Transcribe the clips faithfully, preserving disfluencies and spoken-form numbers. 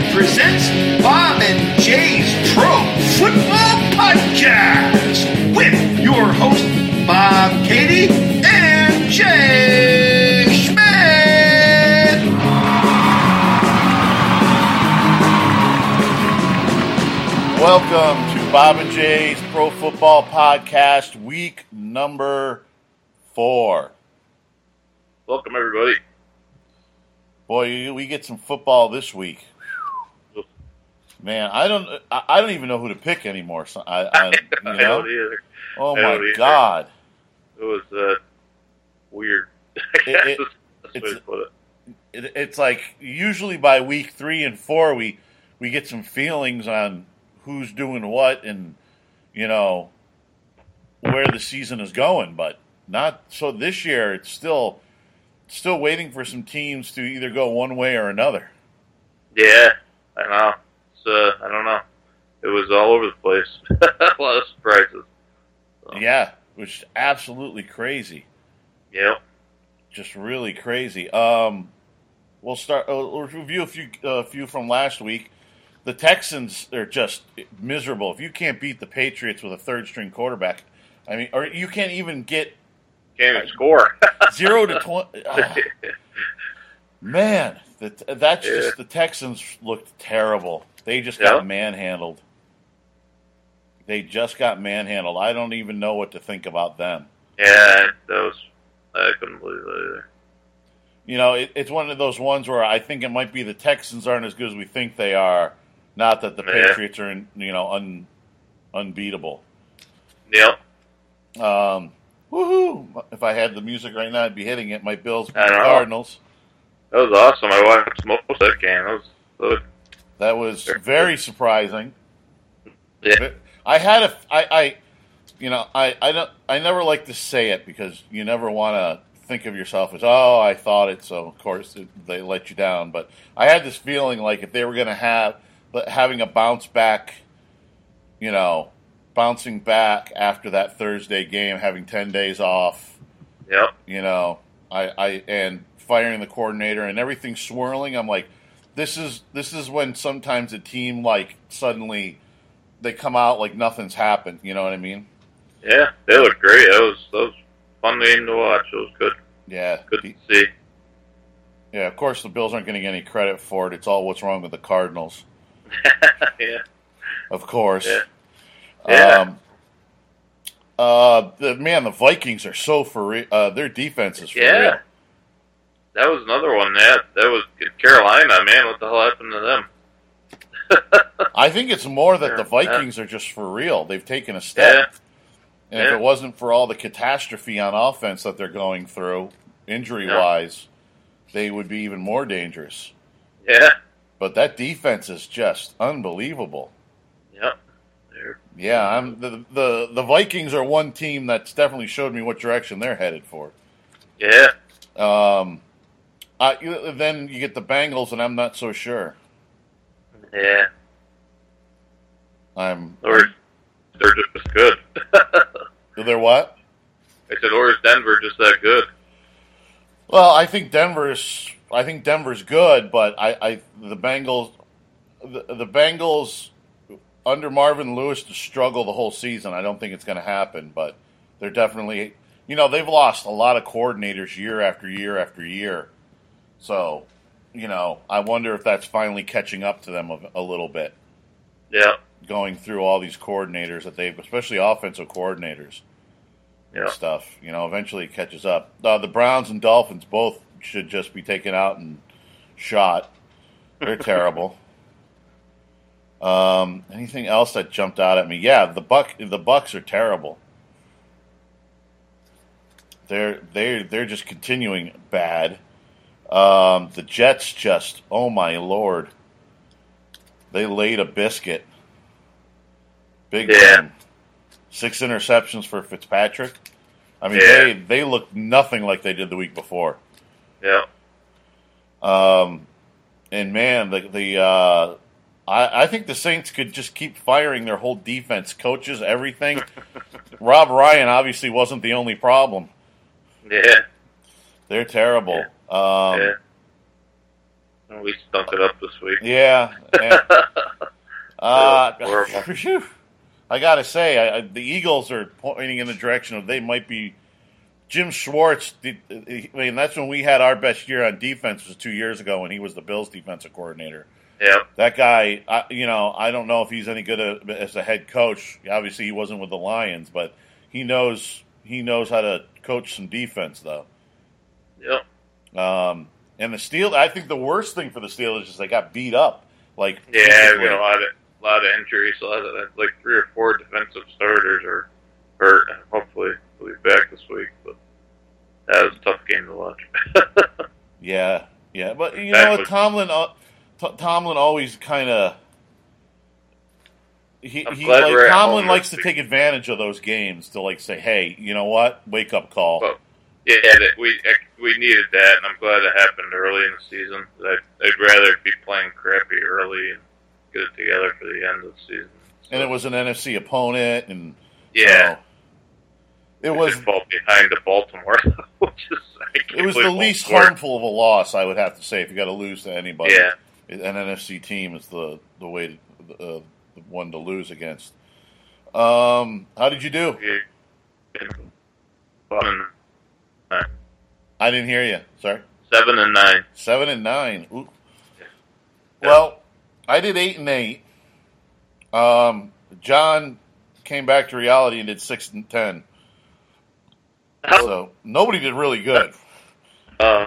Entertainment presents Bob and Jay's Pro Football Podcast with your host, Bob Katie and Jay Schmidt. Welcome to Bob and Jay's Pro Football Podcast, week number four. Welcome, everybody. Boy, we get some football this week. Man, I don't, I don't even know who to pick anymore. So I, I, you know? I don't either. Oh I my don't either. God! It was uh, weird. It, it, That's the way to put it. it, it's like usually by week three and four, we we get some feelings on who's doing what and you know where the season is going, but not so this year. It's still. Still waiting for some teams to either go one way or another. Yeah, I know. It's, uh, I don't know. It was all over the place. A lot of surprises. So. Yeah, which is absolutely crazy. Yep. Just really crazy. Um, we'll start. Uh, we'll review a few, a uh, few from last week. The Texans are just miserable. If you can't beat the Patriots with a third-string quarterback, I mean, or you can't even get. Can't even score. Zero to twenty. Oh, man, that, that's yeah. just the Texans looked terrible. They just Yeah. got manhandled. They just got manhandled. I don't even know what to think about them. Yeah, that was. I couldn't believe that either. You know, it, it's one of those ones where I think it might be the Texans aren't as good as we think they are. Not that the Yeah. Patriots are, in, you know, un, unbeatable. Yep. Um. Woohoo! If I had the music right now, I'd be hitting it. My Bills beat I the know. Cardinals. That was awesome. I watched most of that game. That was good. That was very surprising. Yeah. I had a, I, I, you know, I, I don't, I never like to say it because you never want to think of yourself as, oh, I thought it, so of course it, they let you down. But I had this feeling like if they were going to have, having a bounce back, you know, bouncing back after that Thursday game, having ten days off, Yep. you know, I, I and firing the coordinator and everything swirling. I'm like, this is this is when sometimes a team like suddenly they come out like nothing's happened. You know what I mean? Yeah, they looked great. That was that was a fun game to watch. It was good. Yeah, Good to see. yeah. Of course, the Bills aren't going to get any credit for it. It's all what's wrong with the Cardinals. Yeah. Of course. Yeah. Yeah. Um, uh, the man, the Vikings are so for real. Uh, their defense is for Yeah. real. That was another one. That that was Carolina, man. What the hell happened to them? I think it's more that the Yeah. Vikings are just for real. They've taken a step. Yeah. And if Yeah. it wasn't for all the catastrophe on offense that they're going through, injury-wise, they would be even more dangerous. Yeah. But that defense is just unbelievable. Yep. They're, Yeah, I'm the the the Vikings are one team that's definitely showed me what direction they're headed for. yeah. Um, I, then you get the Bengals, and I'm not so sure. Yeah. I'm. Or they're just as good. They're what? I said, or is Denver just that good? Well, I think Denver's. I think Denver's good, but I, I the Bengals, the, the Bengals under Marvin Lewis to struggle the whole season. I don't think it's going to happen, but they're definitely. You know, they've lost a lot of coordinators year after year after year, so you know, I wonder if that's finally catching up to them a, a little bit. Yeah. Going through all these coordinators that they've, especially offensive coordinators and Yeah. stuff. You know, eventually it catches up. Uh, the Browns and Dolphins both should just be taken out and shot. They're terrible. Um, anything else that jumped out at me? Yeah, the Buck, the Bucks are terrible. They're they they're just continuing bad. Um, the Jets just, oh my lord, they laid a biscuit. Big Yeah. time. Six interceptions for Fitzpatrick. I mean, Yeah. they they look nothing like they did the week before. Yeah. Um, and man, the the uh, I I think the Saints could just keep firing their whole defense, coaches, everything. Rob Ryan obviously wasn't the only problem. Yeah. They're terrible. Um, Yeah. And we stunk it up this week. Yeah. And, uh, horrible. phew. I got to say, I, I, the Eagles are pointing in the direction of they might be. Jim Schwartz, did, I mean, that's when we had our best year on defense was two years ago when he was the Bills defensive coordinator. Yeah. That guy, I, you know, I don't know if he's any good a, as a head coach. Obviously, he wasn't with the Lions, but he knows he knows how to coach some defense, though. Yep. Um, and the Steelers, I think the worst thing for the Steelers is they got beat up. Like, yeah, physically. we got a lot of a lot of injuries. A lot of like three or four defensive starters are hurt. Hopefully, we'll be back this week. But that was a tough game to watch. yeah, yeah, but you That know, was- Tomlin, uh, T- Tomlin always kind of. He, I'm he glad like we're at Tomlin home likes this to take advantage of those games to like say, hey, you know what, wake up call. Well, yeah, that we we needed that, and I'm glad it happened early in the season. I'd, I'd rather be playing crappy early and get it together for the end of the season. So, And it was an N F C opponent, and yeah, so it we was did fall behind to Baltimore, which is I can't it was the believe least Baltimore- harmful of a loss, I would have to say. If you got to lose to anybody, Yeah. an N F C team is the the way to, uh, the one to lose against. Um, how did you do? Yeah. Seven, nine. I didn't hear you. Sorry. Seven and nine. Seven and nine. Ooh. Yeah. Well, I did eight and eight. Um, John came back to reality and did six and ten. So nobody did really good. Uh,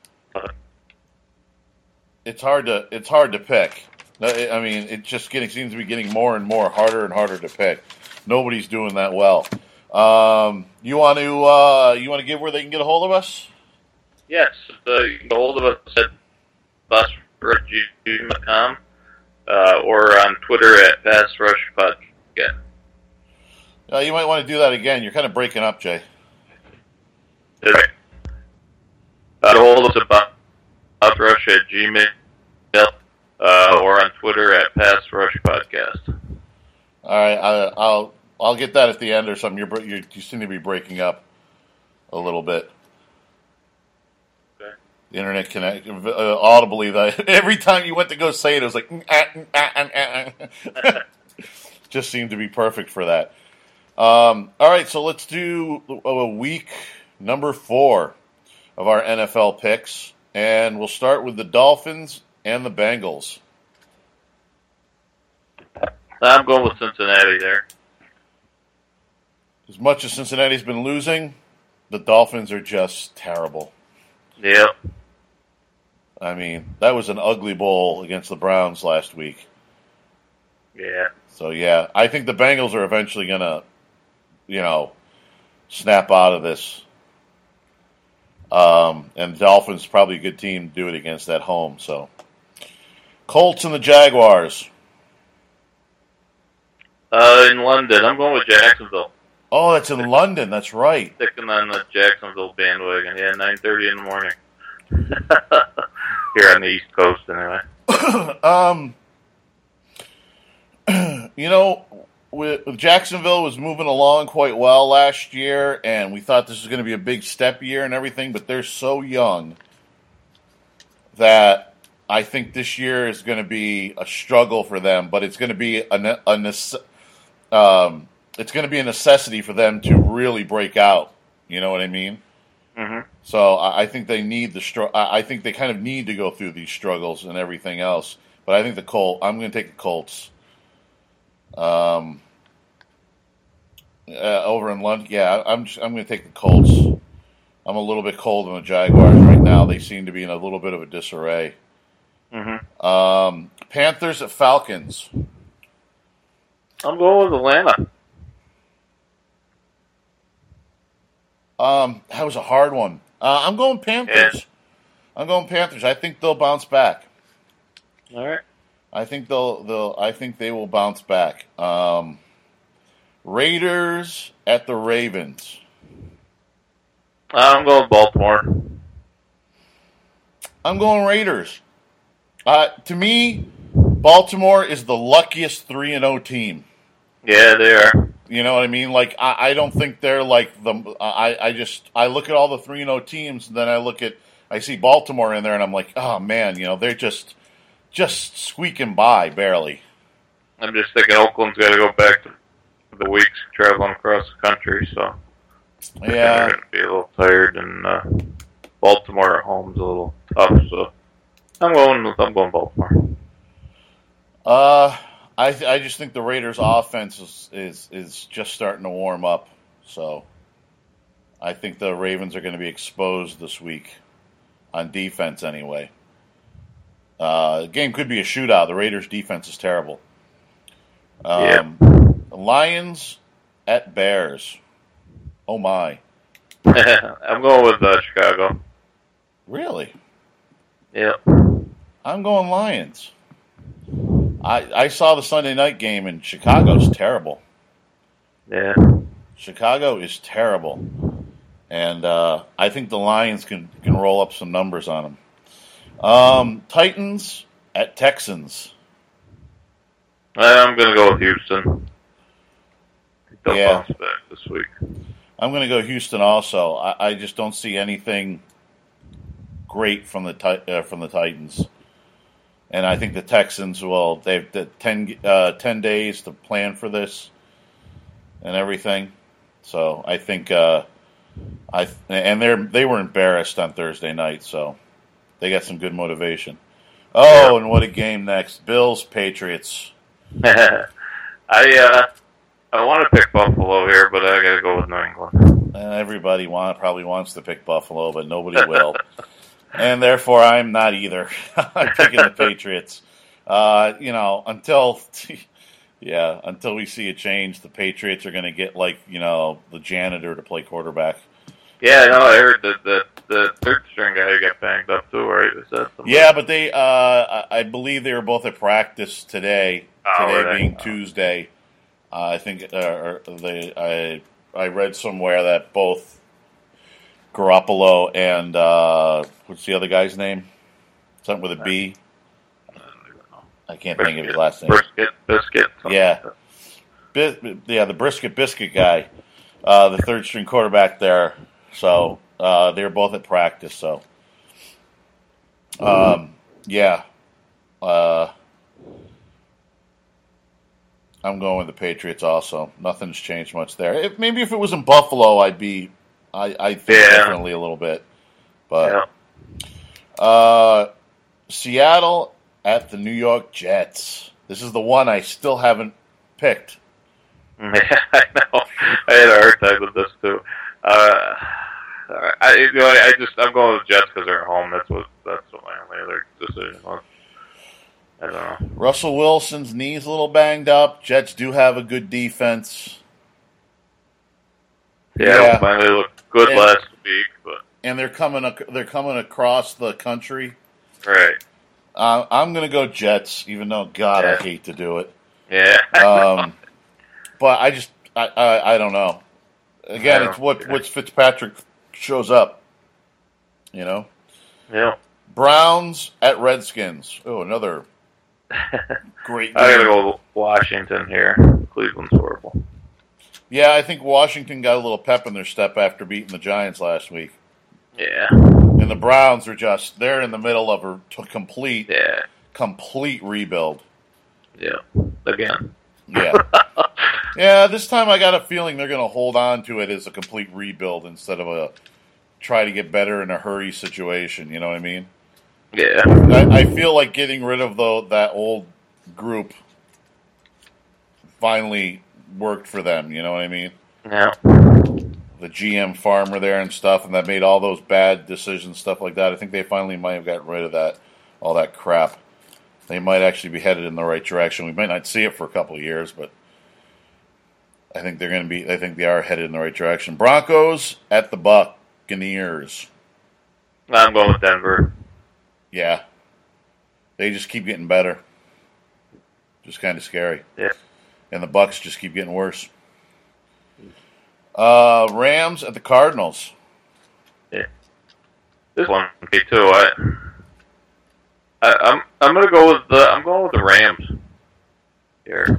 It's hard to it's hard to pick. I mean, it just getting seems to be getting more and more harder and harder to pick. Nobody's doing that well. Um, you want to uh, you want to give where they can get a hold of us? yes, uh, you can get hold of us at pass rush dot com uh, or on Twitter at Pass Rush Podcast. Uh, you might want to do that again. You're kind of breaking up, Jay. Right. Uh, get hold of us at Pass Rush at Gmail uh, or on Twitter at Pass Rush Podcast. All right, I, I'll I'll get that at the end or something. You're, you're you seem to be breaking up a little bit. Okay. The internet connect uh, audibly. That every time you went to go say it, it was like mm, ah, mm, ah, mm, ah, ah. Just seemed to be perfect for that. Um, all right, so let's do a week number four of our N F L picks, and we'll start with the Dolphins and the Bengals. I'm going with Cincinnati there. As much as Cincinnati's been losing, the Dolphins are just terrible. Yep. I mean, that was an ugly bowl against the Browns last week. Yeah. So, yeah, I think the Bengals are eventually going to, you know, snap out of this. Um, and the Dolphins probably a good team to do it against at home. So, Colts and the Jaguars. Uh, in London, I'm going with Jacksonville. Oh, that's in London. That's right. Sticking on the Jacksonville bandwagon. Yeah, nine thirty in the morning. Here on the East Coast, anyway. um, you know, with, with Jacksonville was moving along quite well last year, and we thought this was going to be a big step year and everything, but they're so young that I think this year is going to be a struggle for them, but it's going to be a, ne- a nece- um, it's going to be a necessity for them to really break out. You know what I mean? Mm-hmm. So I, I think they need the str- I I think they kind of need to go through these struggles and everything else. But I think the Colt. I'm going to take the Colts. Um, uh, over in London, yeah, I'm just, I'm going to take the Colts. I'm a little bit cold on the Jaguars right now. They seem to be in a little bit of a disarray. Mm-hmm. Um, Panthers at Falcons. I'm going with Atlanta. Um, that was a hard one. Uh, I'm going Panthers. Yeah. I'm going Panthers. I think they'll bounce back. All right. I think they'll they'll I think they will bounce back. Um, Raiders at the Ravens. I'm going Baltimore. I'm going Raiders. Uh, to me, Baltimore is the luckiest three and oh team. Yeah, they are. You know what I mean? Like I, I don't think they're like the I, I just I look at all the three and oh teams and then I look at I see Baltimore in there, and I'm like, oh man, you know, they're just just squeaking by barely. I'm just thinking Oakland's got to go back to the weeks traveling across the country, so yeah, they're going to be a little tired, and uh, Baltimore at home's a little tough. So I'm going. I'm going Baltimore. Uh, I th- I just think the Raiders' offense is, is is just starting to warm up. So I think the Ravens are going to be exposed this week on defense anyway. Uh, the game could be a shootout. The Raiders' defense is terrible. Um, yeah. Lions at Bears. Oh my! I'm going with uh, Chicago. Really? Yeah. I'm going Lions. I I saw the Sunday night game, and Chicago's terrible. Yeah. Chicago is terrible, and uh, I think the Lions can can roll up some numbers on them. Um, Titans at Texans. I'm going to go with Houston. They'll Yeah. bounce back this week. I'm going to go Houston also. I, I just don't see anything great from the uh, from the Titans, and I think the Texans will. They've the ten, uh, ten days to plan for this and everything. So I think uh, I and they they were embarrassed on Thursday night, so they got some good motivation. Oh, yeah. And what a game next! Bills Patriots. I uh, I want to pick Buffalo here, but I got to go with New England. Uh, everybody want, probably wants to pick Buffalo, but nobody will. And therefore, I'm not either. I'm picking the Patriots. Uh, you know, until, yeah, until we see a change, the Patriots are going to get, like, you know, the janitor to play quarterback. Yeah, no, I heard that the, the third string guy got banged up too, right? Is that something? Yeah, but they, uh, I believe they were both at practice today, oh, today right. being oh. Tuesday. Uh, I think uh, they, I, I read somewhere that both Garoppolo and uh, what's the other guy's name? Something with a B. I can't Brisket, think of his last name. Brisket, Biscuit. Yeah, like Bis- yeah, the Brisket Biscuit guy, uh, the third string quarterback there. So uh, they're both at practice. So, um, yeah, uh, I'm going with the Patriots. Also, nothing's changed much there. If, maybe if it was in Buffalo, I'd be. I, I think Yeah. differently a little bit, but Yeah. uh, Seattle at the New York Jets. This is the one I still haven't picked. Yeah, I know. I had a hard time with this too. Uh, I, you know, I just I'm going with Jets because they're at home. That's what that's what my only other decision was. I don't know. Russell Wilson's knee's a little banged up. Jets do have a good defense. Yeah, Yeah. finally looked good And- last week, but And they're coming. ac- They're coming across the country. right. Uh, I'm going to go Jets, even though God, I Yeah. hate to do it. Yeah. Um, but I just, I, I, I don't know. Again, I it's don't- what yeah. what Fitzpatrick shows up. You know, yeah. Browns at Redskins. Oh, another great game. I gotta go with Washington here. Cleveland's horrible. Yeah, I think Washington got a little pep in their step after beating the Giants last week. Yeah. And the Browns are just, they're in the middle of a t- complete, Yeah. complete rebuild. Yeah. Again. Yeah. Yeah, this time I got a feeling they're going to hold on to it as a complete rebuild instead of a try to get better in a hurry situation. You know what I mean? Yeah. I, I feel like getting rid of the, that old group finally worked for them. You know what I mean? Yeah. The G M farmer there and stuff, and that made all those bad decisions, stuff like that. I think they finally might have gotten rid of that, all that crap. They might actually be headed in the right direction. We might not see it for a couple of years, but I think they're going to be. I think they are headed in the right direction. Broncos at the Buccaneers. I'm going with Denver. Yeah, they just keep getting better. Just kind of scary. Yeah. And the Bucks just keep getting worse. Uh, Rams at the Cardinals. Yeah. This one me too. I, I I'm I'm gonna go with the I'm going with the Rams here.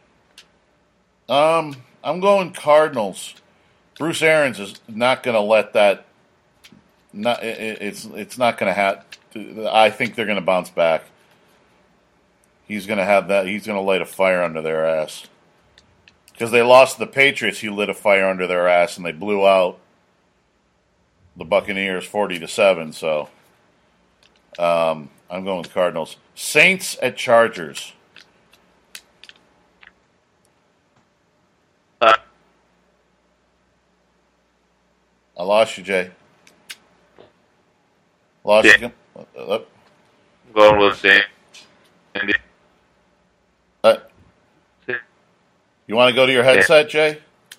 Um, I'm going Cardinals. Bruce Arians is not going to let that not it, it's it's not going to have. I think they're going to bounce back. He's going to have that. He's going to light a fire under their ass because they lost the Patriots. He lit a fire under their ass, and they blew out the Buccaneers forty to seven. So um, I'm going with Cardinals. Saints at Chargers. Uh, I lost you, Jay. Lost yeah. you. Uh, I'm going with Saints. Indy. uh, you want to go to your headset, Jay?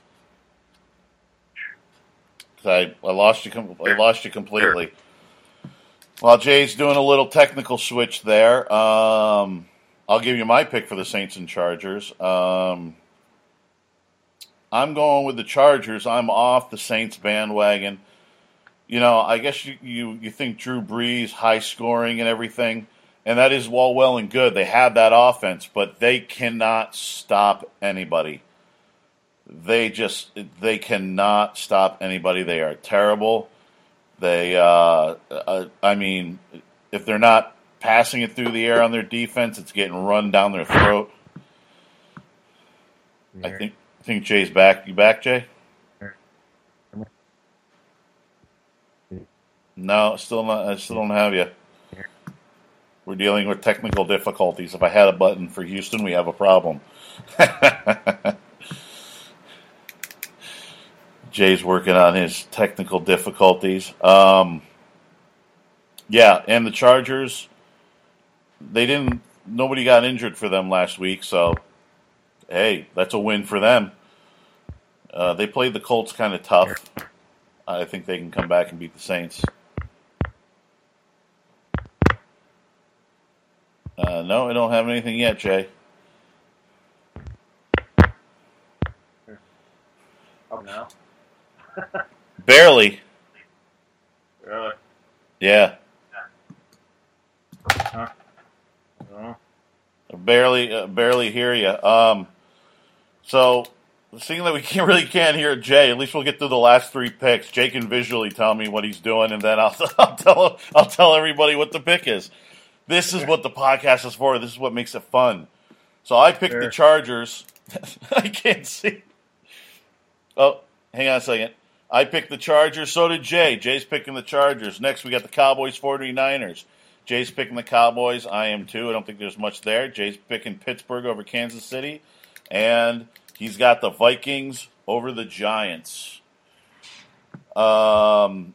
'Cause I, I lost you. Com- I lost you completely. While Jay's doing a little technical switch there, um, I'll give you my pick for the Saints and Chargers. Um, I'm going with the Chargers. I'm off the Saints bandwagon. You know, I guess you, you, you think Drew Brees, high scoring and everything, and that is all well and good. They have that offense, but they cannot stop anybody. They just, they cannot stop anybody. They are terrible. They, uh, uh, I mean, if they're not passing it through the air on their defense, it's getting run down their throat. I think, I think Jay's back. You back, Jay? No, still not. I still don't have you. We're dealing with technical difficulties. If I had a button for Houston, we have a problem. Jay's working on his technical difficulties. Um, yeah, and the Chargers, they didn't. Nobody got injured for them last week, so hey, that's a win for them. Uh, they played the Colts kind of tough. I think they can come back and beat the Saints. Uh, no, I don't have anything yet, Jay. Up now? Barely. Really? Yeah. Huh? No. Barely, uh, barely hear you. Um, so, seeing that we can't, really can't hear Jay, at least we'll get through the last three picks. Jay can visually tell me what he's doing, and then I'll, I'll tell I'll tell everybody what the pick is. This is what the podcast is for. This is what makes it fun. So I picked Sure. the Chargers. I can't see. Oh, hang on a second. I picked the Chargers. So did Jay. Jay's picking the Chargers. Next, we got the Cowboys forty-niners. Jay's picking the Cowboys. I am too. I don't think there's much there. Jay's picking Pittsburgh over Kansas City. And he's got the Vikings over the Giants. Um...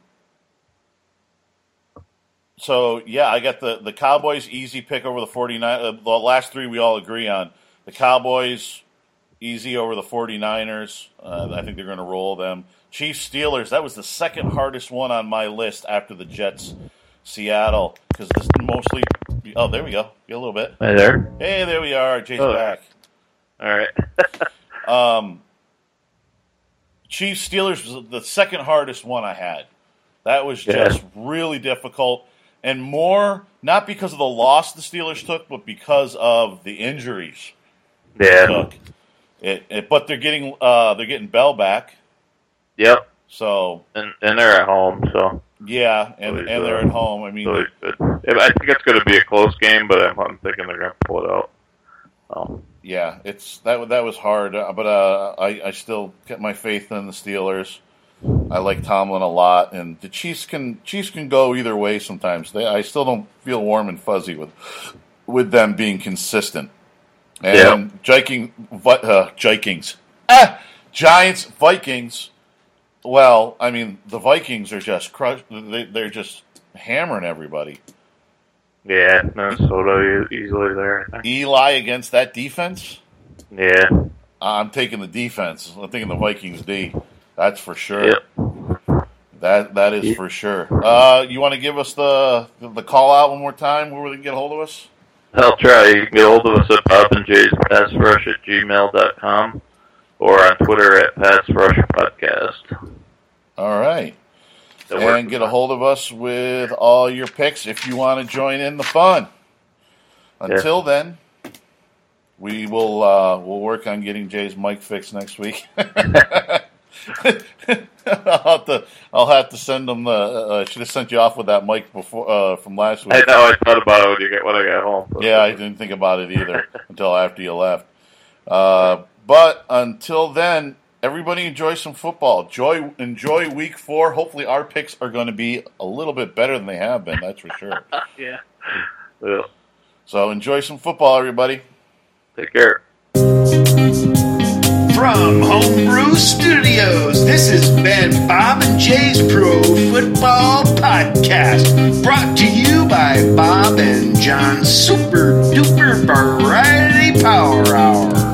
So, yeah, I got the, the Cowboys easy pick over the forty-niners. Uh, the last three we all agree on. The Cowboys easy over the forty-niners. Uh, I think they're going to roll them. Chiefs Steelers, that was the second hardest one on my list after the Jets Seattle. Because this mostly. Oh, there we go. Get a little bit. Hey there. Hey, there we are. Jay's Oh. back. All right. Um, Chiefs Steelers was the second hardest one I had. That was just Yeah. really difficult. And more, not because of the loss the Steelers took, but because of the injuries they Yeah. took. It, it, but they're getting uh, they're getting Bell back, Yep. so And and they're at home, so. yeah, and, So and he's, they're uh, at home. I mean, so he's good. I think it's going to be a close game, but I'm, I'm thinking they're going to pull it out. Oh. yeah, it's that that was hard, uh, but uh, I I still get my faith in the Steelers. I like Tomlin a lot, and the Chiefs can Chiefs can go either way sometimes. They, I still don't feel warm and fuzzy with with them being consistent. And Viking, uh, Vikings, ah, Giants, Vikings. Well, I mean, the Vikings are just crush. They, they're just hammering everybody. Yeah, Minnesota e- easily there. I think. Eli against that defense. Yeah. I'm taking the defense. I'm taking the Vikings D. That's for sure. Yep. That that is Yep. for sure. Uh, you want to give us the the call out one more time where they can get a hold of us? I'll try. You can get hold of us at Bob and Jay's Pass Rush at gmail dot com or on Twitter at Pass Rush Podcast. All right. That works. And get a hold of us with all your picks if you want to join in the fun. Until then, we will uh, we'll work on getting Jay's mic fixed next week. I'll, have to, I'll have to send them the. Uh, I should have sent you off with that mic before uh, from last week. I know. I thought about it when you get when I got home. But. Yeah, I didn't think about it either until after you left. Uh, but until then, everybody enjoy some football. Enjoy, enjoy week four. Hopefully, our picks are going to be a little bit better than they have been. That's for sure. yeah. yeah. So enjoy some football, everybody. Take care. From Homebrew Studios, this has been Bob and Jay's Pro Football Podcast, brought to you by Bob and John's Super Duper Variety Power Hour.